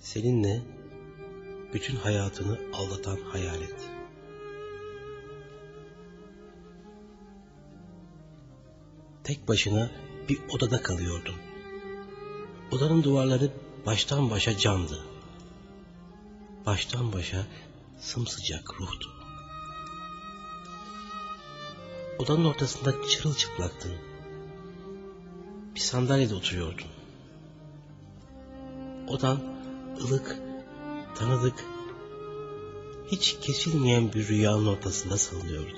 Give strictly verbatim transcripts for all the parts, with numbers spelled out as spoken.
Seninle bütün hayatını aldatan hayalet. Tek başına bir odada kalıyordun. Odanın duvarları baştan başa camdı. Baştan başa sımsıcak ruhtu. Odanın ortasında çırılçıplaktın. Bir sandalyede oturuyordun. Odan ılık, tanıdık, hiç kesilmeyen bir rüyanın ortasında salınıyordu.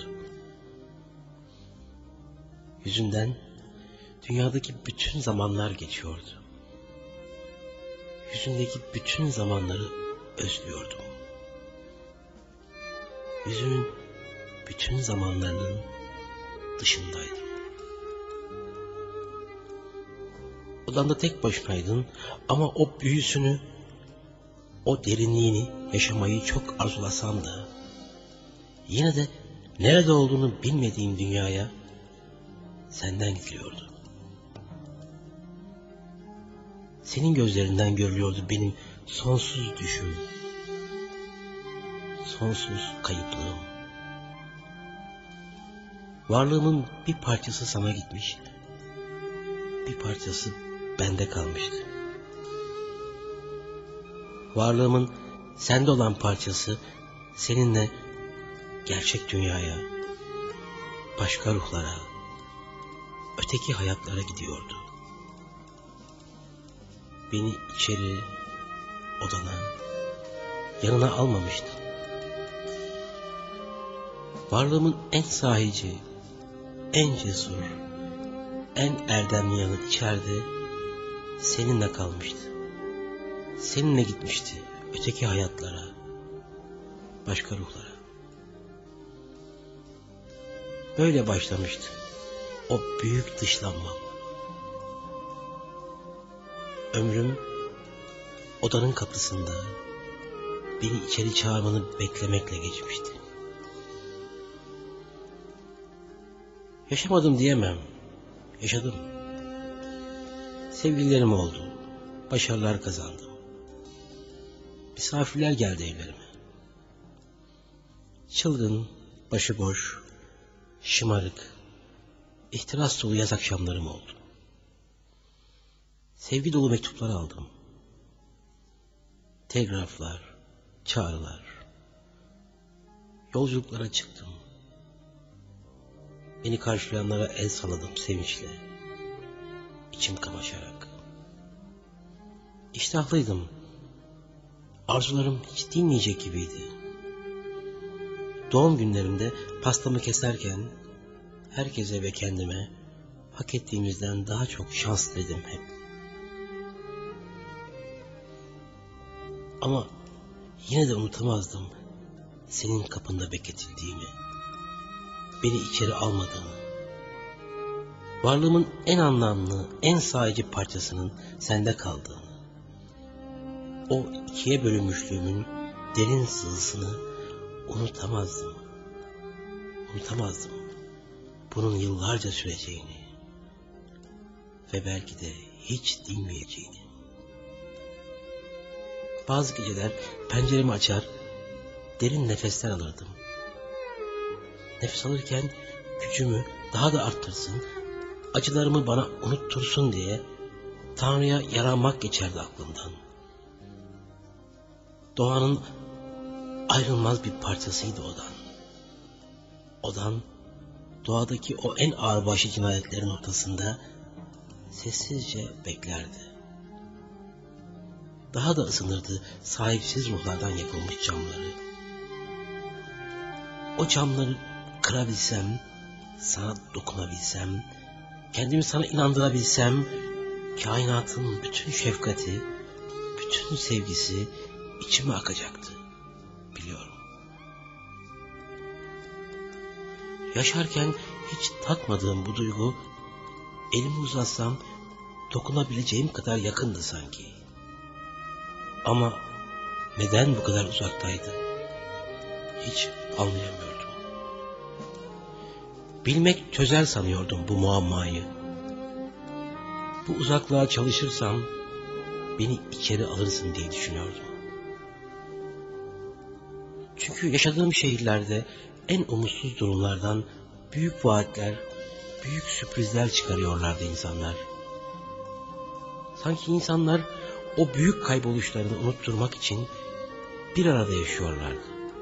Yüzünden dünyadaki bütün zamanlar geçiyordu. Yüzündeki bütün zamanları özlüyordum. Yüzünün bütün zamanlarının dışındaydım. Odanda tek başınaydın ama o büyüsünü, o derinliğini yaşamayı çok arzulasam da yine de nerede olduğunu bilmediğim dünyaya senden gidiliyordu. Senin gözlerinden görülüyordu benim sonsuz düşüm, sonsuz kayıplığım. Varlığımın bir parçası sana gitmiş, bir parçası bende kalmıştı. Varlığımın sende olan parçası seninle gerçek dünyaya, başka ruhlara, öteki hayatlara gidiyordu. Beni içeri, odana, yanına almamıştı. Varlığımın en sahici, en cesur, en erdemli yanı içeride seninle kalmıştı. Seninle gitmişti öteki hayatlara, başka ruhlara. Böyle başlamıştı o büyük dışlanma. Ömrüm odanın kapısında beni içeri çağırmanı beklemekle geçmişti. Yaşamadım diyemem, yaşadım. Sevgililerim oldu, başarılar kazandım. Misafirler geldi evlerime. Çılgın, başıboş, şımarık, ihtiras dolu yaz akşamlarım oldu. Sevgi dolu mektuplar aldım. Telgraflar, çağrılar. Yolculuklara çıktım. Beni karşılayanlara el salladım sevinçle, içim kamaşarak. İştahlıydım. Arzularım hiç dinmeyecek gibiydi. Doğum günlerimde pastamı keserken herkese ve kendime hak ettiğimizden daha çok şans dedim hep. Ama yine de unutamazdım senin kapında bekletildiğimi, beni içeri almadığını. Varlığımın en anlamlı, en sahici parçasının sende kaldığını. O ikiye bölünmüşlüğümün derin sızısını unutamazdım. Unutamazdım bunun yıllarca süreceğini ve belki de hiç dinmeyeceğini. Bazı geceler penceremi açar, derin nefesler alırdım. Nefes alırken gücümü daha da arttırsın, acılarımı bana unuttursun diye Tanrı'ya yaranmak geçerdi aklımdan. Doğanın ayrılmaz bir parçasıydı odan. Odan, doğadaki o en ağırbaşlı cinayetlerin ortasında sessizce beklerdi. Daha da ısınırdı sahipsiz ruhlardan yapılmış camları. O camları kırabilsem, sana dokunabilsem, kendimi sana inandırabilsem, kainatın bütün şefkati, bütün sevgisi içime akacaktı, biliyorum. Yaşarken hiç tatmadığım bu duygu, elimi uzatsam dokunabileceğim kadar yakındı sanki. Ama neden bu kadar uzaktaydı? Hiç anlayamıyordum. Bilmek çözer sanıyordum bu muammayı. Bu uzaklığa çalışırsam beni içeri alırsın diye düşünüyordum. Çünkü yaşadığım şehirlerde en umutsuz durumlardan büyük vaatler, büyük sürprizler çıkarıyorlardı insanlar. Sanki insanlar o büyük kayboluşlarını unutturmak için bir arada yaşıyorlardı.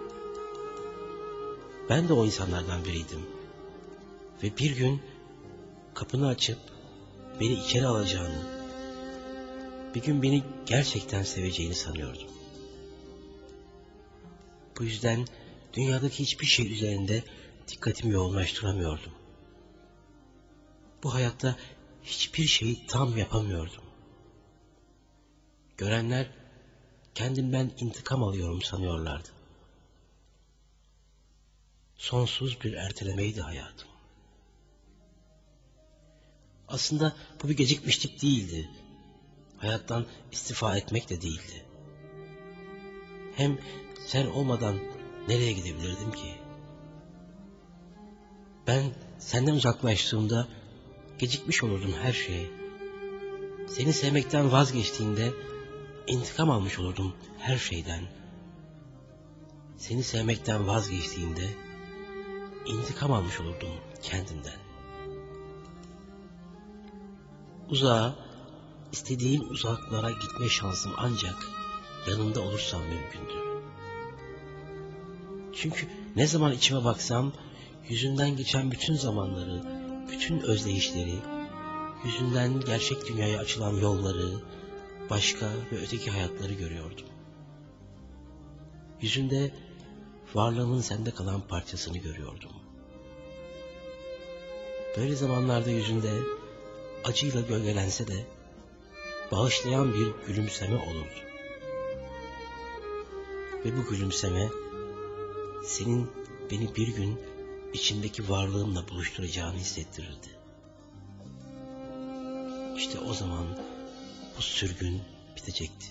Ben de o insanlardan biriydim. Ve bir gün kapını açıp beni içeri alacağını, bir gün beni gerçekten seveceğini sanıyordum. Bu yüzden dünyadaki hiçbir şey üzerinde dikkatimi yoğunlaştıramıyordum. Bu hayatta hiçbir şeyi tam yapamıyordum. Görenler kendimden intikam alıyorum sanıyorlardı. Sonsuz bir ertelemeydi hayatım. Aslında bu bir gecikmişlik değildi. Hayattan istifa etmek de değildi. Hem sen olmadan nereye gidebilirdim ki? Ben senden uzaklaştığımda gecikmiş olurdum her şeye. Seni sevmekten vazgeçtiğimde intikam almış olurdum her şeyden. Seni sevmekten vazgeçtiğimde intikam almış olurdum kendimden. Uzağa, istediğim uzaklara gitme şansım ancak yanında olursam mümkündü. Çünkü ne zaman içime baksam yüzünden geçen bütün zamanları, bütün özleyişleri, yüzünden gerçek dünyaya açılan yolları, başka ve öteki hayatları görüyordum. Yüzünde varlığımın sende kalan parçasını görüyordum. Böyle zamanlarda yüzünde acıyla gölgelense de bağışlayan bir gülümseme olurdu. Ve bu gülümseme senin beni bir gün içimdeki varlığımla buluşturacağını hissettirirdi. İşte o zaman bu sürgün bitecekti.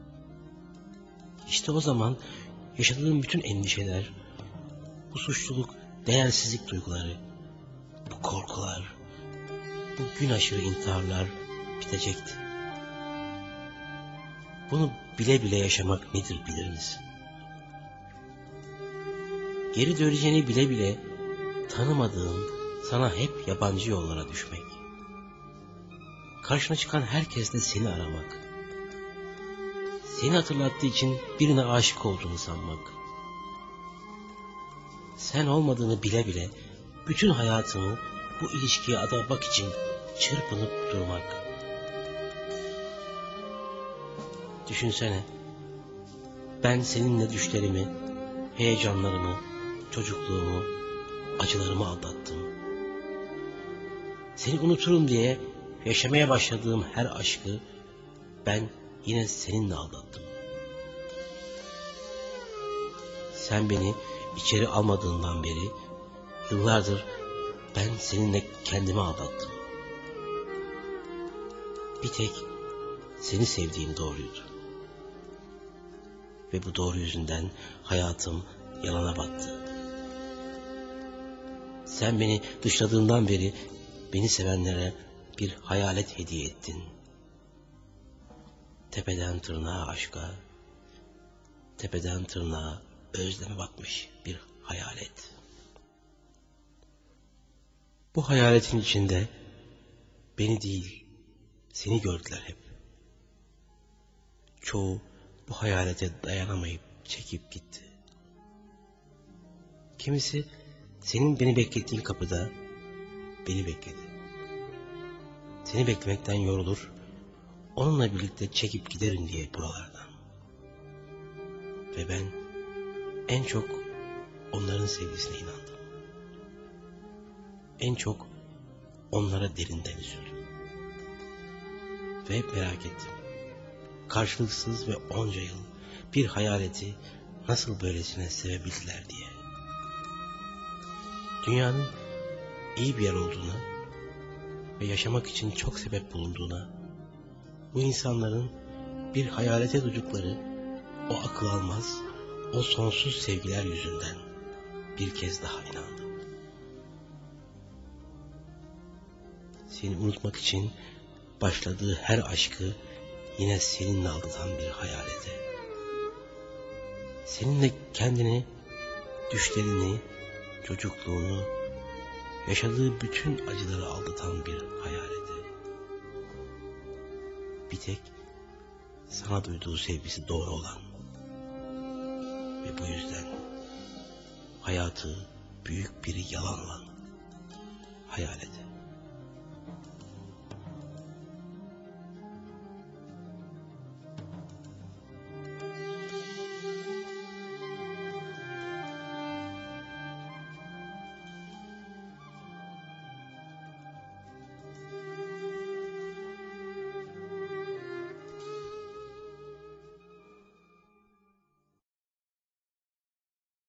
İşte o zaman yaşadığım bütün endişeler, bu suçluluk, değersizlik duyguları, bu korkular, bu gün aşırı intiharlar bitecekti. Bunu bile bile yaşamak nedir bilir misin? Geri döneceğini bile bile tanımadığın, sana hep yabancı yollara düşmek. Karşına çıkan herkesle seni aramak. Seni hatırlattığı için birine aşık olduğunu sanmak. Sen olmadığını bile bile bütün hayatını bu ilişkiye adamak için çırpınıp durmak. Düşünsene, ben seninle düşlerimi, heyecanlarımı, çocukluğumu, acılarımı aldattım. Seni unuturum diye yaşamaya başladığım her aşkı ben yine seninle aldattım. Sen beni içeri almadığından beri yıllardır ben seninle kendimi aldattım. Bir tek seni sevdiğim doğruydu. Ve bu doğru yüzünden hayatım yalana battı. Sen beni dışladığından beri beni sevenlere bir hayalet hediye ettin. Tepeden tırnağa aşka, tepeden tırnağa özleme batmış bir hayalet. Bu hayaletin içinde beni değil, seni gördüler hep. Çoğu bu hayalete dayanamayıp çekip gitti. Kimisi senin beni beklettiğin kapıda beni bekledi. Seni beklemekten yorulur, onunla birlikte çekip giderim diye buralardan. Ve ben en çok onların sevgisine inandım. En çok onlara derinden üzüldüm. Ve hep merak ettim. Karşılıksız ve onca yıl bir hayaleti nasıl böylesine sevebildiler diye. Dünyanın iyi bir yer olduğuna ve yaşamak için çok sebep bulunduğuna, bu insanların bir hayalete duydukları o akıl almaz, o sonsuz sevgiler yüzünden bir kez daha inandım. Seni unutmak için başladığı her aşkı yine seninle aldatan bir hayalete. Seninle kendini, düşlerini, çocukluğunu, yaşadığı bütün acıları aldatan bir hayalete. Bir tek sana duyduğu sevgisi doğru olan ve bu yüzden hayatı büyük bir yalanla hayal ede.